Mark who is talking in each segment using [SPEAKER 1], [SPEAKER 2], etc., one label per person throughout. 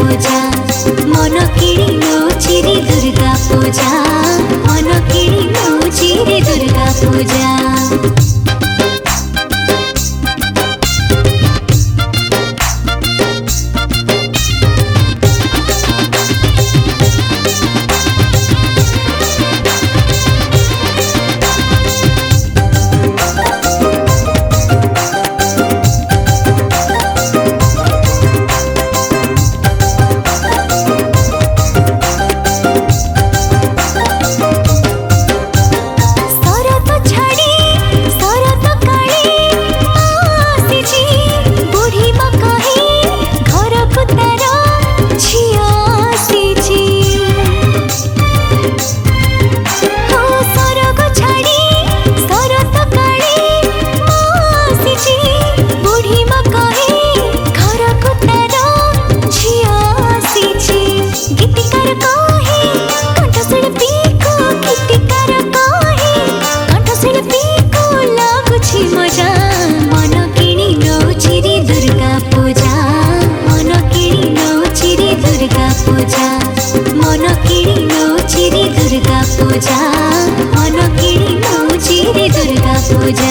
[SPEAKER 1] पूजा मन किणी नौची रे दुर्गा पूजा मन किणी नौची रे दुर्गा पूजा। मन किणी नौची रे दुर्गा पूजा मन किणी नौची रे दुर्गा पूजा।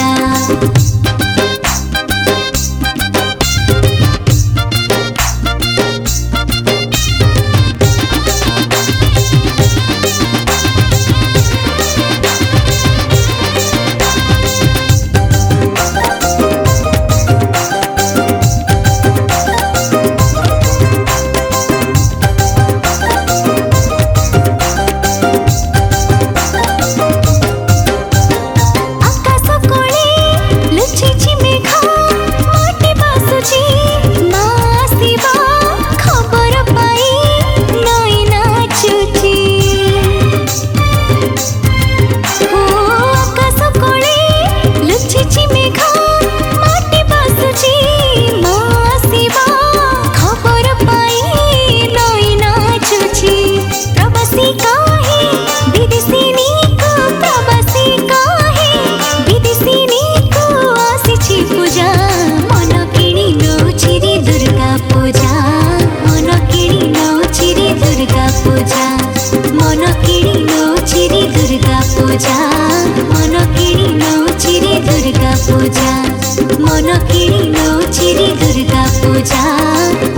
[SPEAKER 1] मन किणी नौची रे दुर्गा पूजा मन किणी नौची रे दुर्गा पूजा मन किणी नौची रे दुर्गा पूजा।